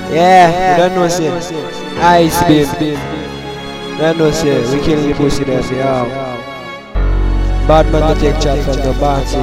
Yeah, you don't know say Ice babe. You don't know say we kill the pussy them. Yo, bad man to take chat from the party.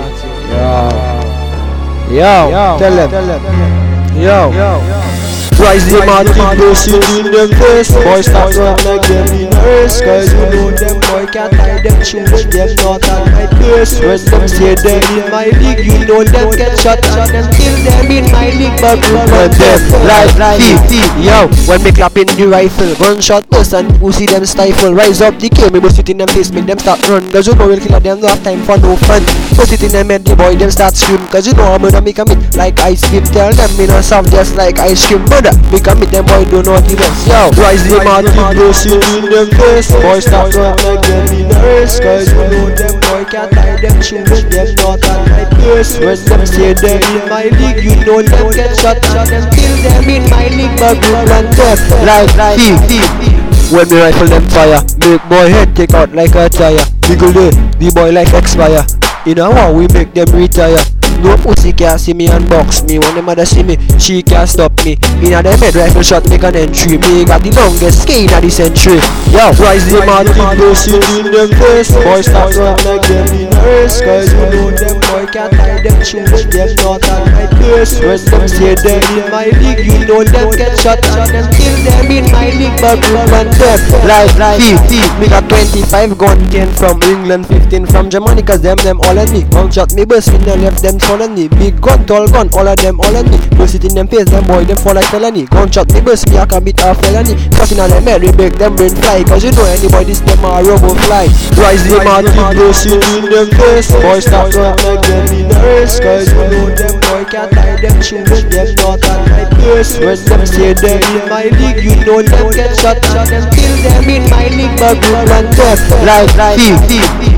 Yo, tell them. Yo. Rise the matic, those in them face. Boys start run like them in a race. Cause you know them boy can't tie them shoes. Them not at my place. When them say them in my league, you know them get shot until them in my league. But you know them like yo, when me clapping the rifle, gunshot bust and pussy them stifle. Rise up the game, me bust it in them face, make them start run. Cause you know we'll kill them, no have time for no fun. Bust it in them head, the boy them start scream. Cause you know I'm gonna make a meat like ice cream. Tell them me not soft just like ice cream. We can meet them boy do not the best. Yo, rise the matic, those in them face. Boys start run like them in a race. Cause you know them boy can't tie them shoes. Them not at my place. When them say them in my league, you know them get shot until them in my league. But you run death like when me rifle them fire, make boy head take out like a tire. Wiggle the boy like expire. In a war we make them retire. No pussy can't see me and box me. When the mother see me, she can't stop me. In a them head rifle shot make an entry. Me got the longest skin of the century. Yo, rise the matic, those in them face. Boys start run like them in a race. Cause you know them boy can't tie them shoes. Them not at my place. When them say them in my league, you know them get shot until them in my league. But you run death like me got 25 gun, 10 from England, 15 from Germany. Cause them all at me. Gunshot me bust me and left them on me. Big gun, tall gun, all of them on me. Bust it in them face, them boy them fall like felony. Gunshot me bust me, I can beat a felony. Cutting on them head, we make them brain fly. Cause you know anybody them a robo fly. Rise the matic, bust it in them face. Boys start run like them in a race. Cause you know them boy can't tie them shoes. Them not at my place. When them say them in my league, you know them get shot until them in my league. But you run death like